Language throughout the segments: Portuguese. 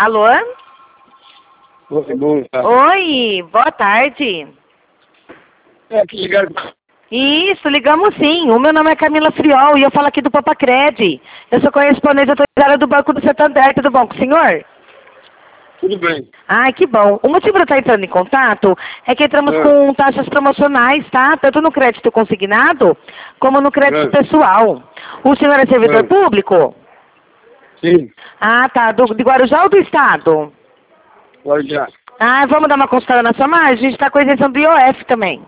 Alô? Oi, boa tarde. Oi, boa tarde. É que ligaram pra... Isso, ligamos sim. O meu nome é Camila Friol e eu falo aqui do Papacred. Eu sou correspondente autorizada do Banco do Santander. Tudo bom com o senhor? Tudo bem. Ai, que bom. O motivo de eu estar entrando em contato é que entramos com taxas promocionais, tá? Tanto no crédito consignado, como no crédito pessoal. O senhor é servidor público? Sim, Ah, tá. De Guarujá ou do Estado? pode já. Ah, vamos dar uma consultada na sua margem? A gente está com a isenção do IOF também.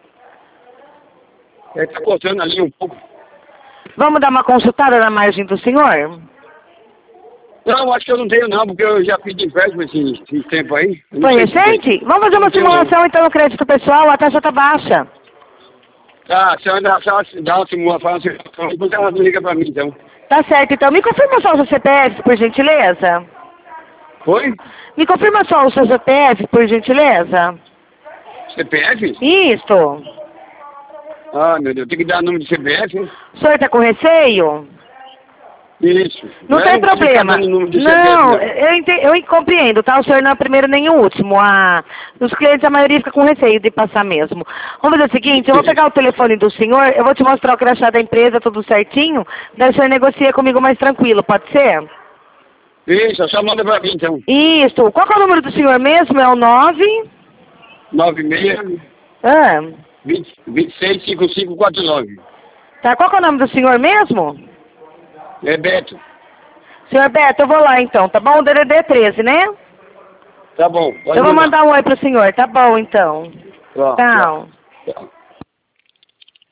Tá cortando ali um pouco. Vamos dar uma consultada na margem do senhor? Não, acho que eu não tenho não, porque eu já pedi empréstimo esse tempo aí. Eu não Foi sei se recente? tem. Vamos fazer uma Não tenho, simulação então no crédito pessoal, a taxa está baixa. Tá, se ela dá uma simulação, depois ela liga pra mim então. Tá certo, então. Me confirma só o seu CPF, por gentileza? Oi? Me confirma só o seu CPF, por gentileza? CPF? Isso. Ah, meu Deus, tem que dar número de CPF? Hein? O senhor está com receio? Isso. Não tem problema. Não, eu compreendo, tá? O senhor não é o primeiro nem o último. Os clientes, a maioria fica com receio de passar mesmo. Vamos fazer o seguinte, eu vou pegar o telefone do senhor, eu vou te mostrar o crachá da empresa, tudo certinho, daí o senhor negocia comigo mais tranquilo, pode ser? Isso, só manda pra mim então. Isso. Qual que é o número do senhor mesmo? É o 9... 96 Ah, 26 5549. tá. Qual que é o nome do senhor mesmo? É Beto. Senhor Beto, eu vou lá então, tá bom? O DDD 13, né? Tá bom. Pode Eu vou mandar. mandar um oi pro senhor, tá bom então. Tchau. Tchau. Tchau.